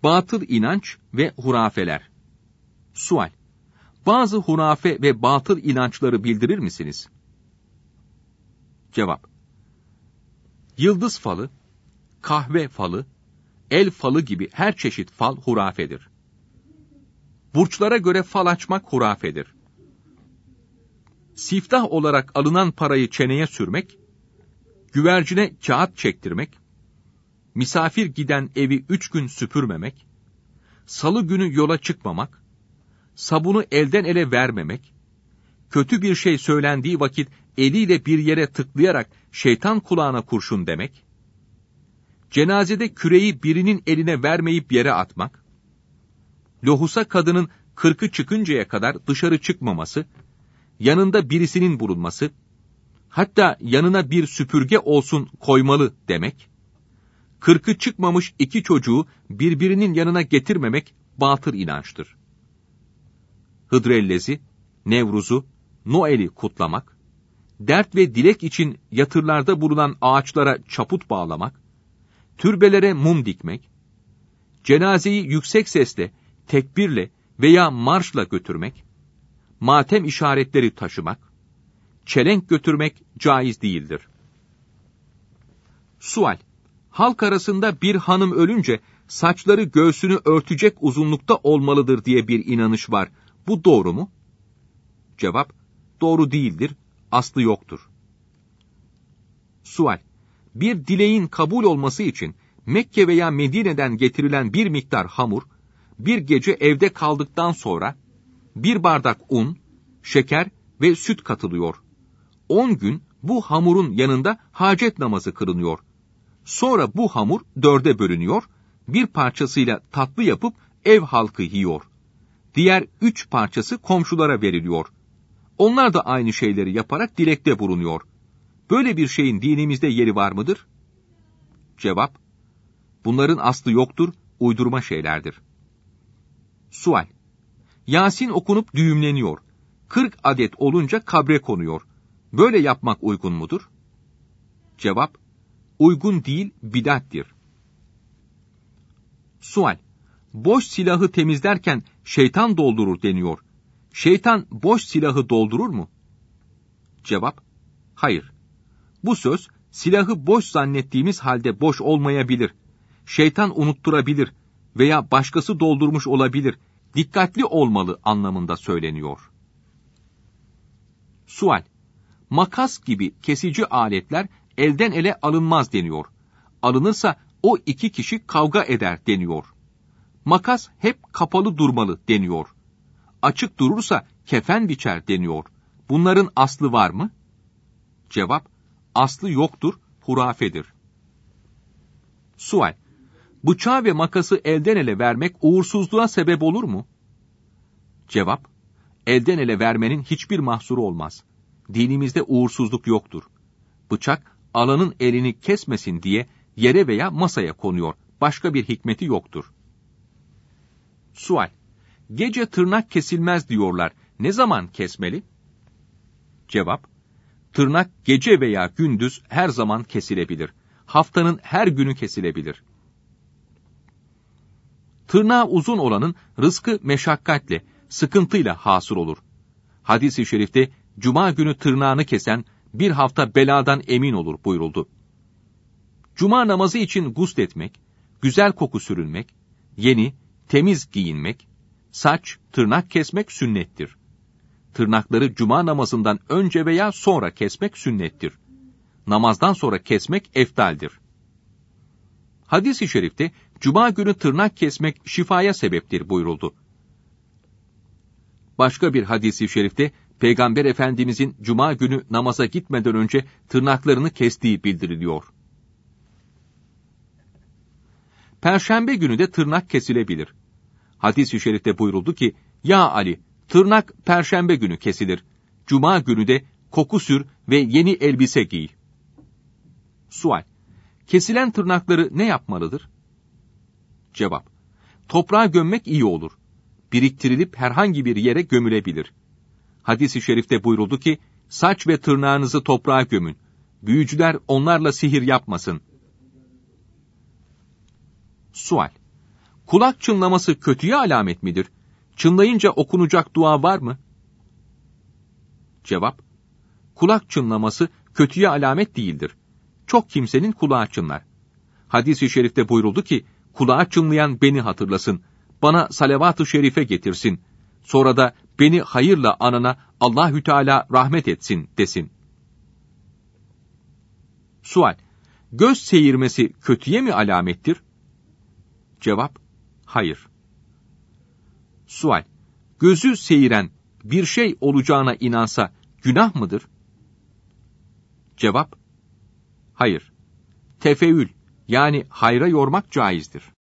Batıl inanç ve hurafeler. Sual: Bazı hurafe ve batıl inançları bildirir misiniz? Cevap: Yıldız falı, kahve falı, el falı gibi her çeşit fal hurafedir. Burçlara göre fal açmak hurafedir. Siftah olarak alınan parayı çeneye sürmek, güvercine kağıt çektirmek, misafir giden evi 3 gün süpürmemek, salı günü yola çıkmamak, sabunu elden ele vermemek, kötü bir şey söylendiği vakit eliyle bir yere tıklayarak şeytan kulağına kurşun demek, cenazede küreği birinin eline vermeyip yere atmak, lohusa kadının 40'ı çıkıncaya kadar dışarı çıkmaması, yanında birisinin bulunması, hatta yanına bir süpürge olsun koymalı demek, 40'ı çıkmamış 2 çocuğu birbirinin yanına getirmemek batıl inançtır. Hıdrellezi, Nevruz'u, Noel'i kutlamak, dert ve dilek için yatırlarda bulunan ağaçlara çaput bağlamak, türbelere mum dikmek, cenazeyi yüksek sesle, tekbirle veya marşla götürmek, matem işaretleri taşımak, çelenk götürmek caiz değildir. Sual: Halk arasında bir hanım ölünce saçları göğsünü örtecek uzunlukta olmalıdır diye bir inanış var. Bu doğru mu? Cevap: Doğru değildir, aslı yoktur. Sual: Bir dileğin kabul olması için Mekke veya Medine'den getirilen bir miktar hamur, bir gece evde kaldıktan sonra bir bardak un, şeker ve süt katılıyor. 10 gün bu hamurun yanında hacet namazı kılınıyor. Sonra bu hamur 4'e bölünüyor, bir parçasıyla tatlı yapıp ev halkı yiyor. Diğer 3 parçası komşulara veriliyor. Onlar da aynı şeyleri yaparak dilekte bulunuyor. Böyle bir şeyin dinimizde yeri var mıdır? Cevap: Bunların aslı yoktur, uydurma şeylerdir. Sual: Yasin okunup düğümleniyor. 40 adet olunca kabre konuyor. Böyle yapmak uygun mudur? Cevap: Uygun değil, bid'attir. Sual: Boş silahı temizlerken şeytan doldurur deniyor. Şeytan boş silahı doldurur mu? Cevap: Hayır. Bu söz, silahı boş zannettiğimiz halde boş olmayabilir. Şeytan unutturabilir veya başkası doldurmuş olabilir. Dikkatli olmalı anlamında söyleniyor. Sual: Makas gibi kesici aletler elden ele alınmaz deniyor. Alınırsa o 2 kişi kavga eder deniyor. Makas hep kapalı durmalı deniyor. Açık durursa kefen biçer deniyor. Bunların aslı var mı? Cevap: Aslı yoktur, hurafedir. Sual: Bıçağı ve makası elden ele vermek uğursuzluğa sebep olur mu? Cevap: Elden ele vermenin hiçbir mahsuru olmaz. Dinimizde uğursuzluk yoktur. Bıçak, alanın elini kesmesin diye yere veya masaya konuyor. Başka bir hikmeti yoktur. Sual: Gece tırnak kesilmez diyorlar. Ne zaman kesmeli? Cevap: Tırnak gece veya gündüz her zaman kesilebilir. Haftanın her günü kesilebilir. Tırnağı uzun olanın rızkı meşakkatle, sıkıntıyla hasıl olur. Hadis-i şerifte cuma günü tırnağını kesen bir hafta beladan emin olur buyuruldu. Cuma namazı için gusletmek, güzel koku sürünmek, yeni, temiz giyinmek, saç, tırnak kesmek sünnettir. Tırnakları cuma namazından önce veya sonra kesmek sünnettir. Namazdan sonra kesmek eftaldir. Hadis-i şerifte cuma günü tırnak kesmek şifaya sebeptir buyuruldu. Başka bir hadis-i şerifte Peygamber Efendimizin cuma günü namaza gitmeden önce tırnaklarını kestiği bildiriliyor. Perşembe günü de tırnak kesilebilir. Hadis-i şerifte buyuruldu ki, "Ya Ali, tırnak perşembe günü kesilir. Cuma günü de koku sür ve yeni elbise giy." Sual: Kesilen tırnakları ne yapmalıdır? Cevap: Toprağa gömmek iyi olur. Biriktirilip herhangi bir yere gömülebilir. Hadis-i şerifte buyuruldu ki, "Saç ve tırnağınızı toprağa gömün. Büyücüler onlarla sihir yapmasın." Sual: Kulak çınlaması kötüye alamet midir? Çınlayınca okunacak dua var mı? Cevap: kulak çınlaması kötüye alamet değildir. Çok kimsenin kulağı çınlar. Hadis-i şerifte buyuruldu ki, kulağı çınlayan beni hatırlasın, bana salavat-ı şerife getirsin, sonra da beni hayırla anana Allahü Teala rahmet etsin desin. Sual: göz seyirmesi kötüye mi alamettir? Cevap: hayır. Sual: gözü seyiren bir şey olacağına inansa günah mıdır? Cevap: hayır. Tefeül, yani hayra yormak caizdir.